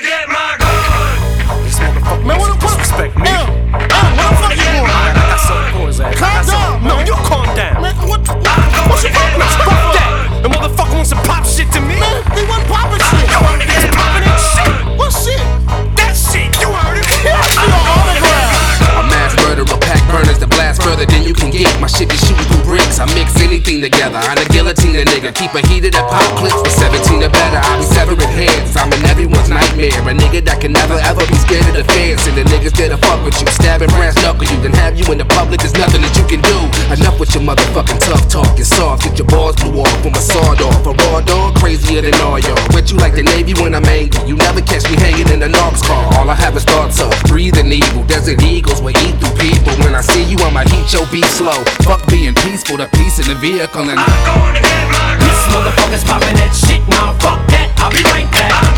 to get my gun. This motherfucker Man, what disrespect me. what the fuck you doing? I got something for his ass. Calm down. No, you calm down. Man, what you Fuck that. The motherfucker wants to pop shit to me. Man, he wasn't popping shit. I want to get my Popping that shit. What shit? That shit. You heard it. A mass murderer, pack burners that blast further than you can get. My shit be shooting through bricks. I mix anything together. I'm a guillotine a nigga. Keep a heated up pop clips for 17 or better. I be severing heads. I'm in everyone's nightmare. A nigga that can never ever be scared of the fence. And the niggas that'll fuck with you, stab and brass knuckle you, then have you in the public. There's nothing that you can do. Enough with your motherfucking tough talk. You're soft. Get your balls blew off from a sawed off. A raw dog crazier than all y'all. Wet you like the Navy when I'm angry. You never catch me hanging in the Knox car. All I have is thoughts of breathing evil. Desert eagles will eat through people. When I see you, I'ma heat your beat slow. Fuck being peaceful, the peace in the vehicle and I'm going to get my gun. This motherfucker's popping that shit, now fuck that, I'll be right back.